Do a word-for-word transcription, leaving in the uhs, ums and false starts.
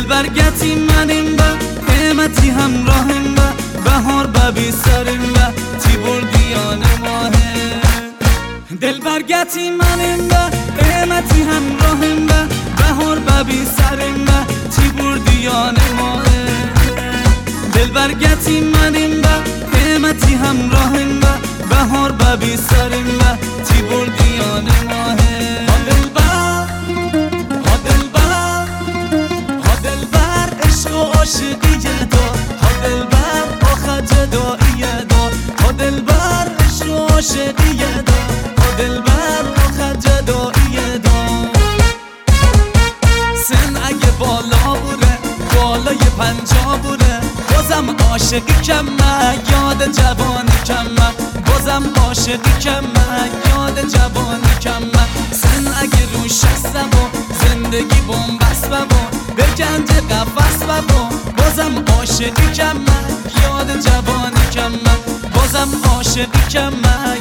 برگتی منیم با قیمتی همراهیم با بهار ببی سریم با تی بردیان ماهه دل برگتی منیم با قیمتی همراهیم با بهار ببی سریم با تی بردیان ماهه دل برگتی منیم با قیمتی همراهیم با بهار ببی سریم با تی بردیان ماهه عاشقیه دا ها دلبر آخه جداییه دا ها دلبر عشق و عاشقیه دا ها دلبر آخه جداییه دا سن اگه بالا بوره بالای پنجا بوره بازم عاشقی کمه یاد جوانی کمه بازم عاشقی کمه یاد جوانی کمه سن اگه رو شسته با زندگی بومبست با بکنج قفص و با بازم عاشقی کمه یاد جوانی کمه بازم عاشقی کمه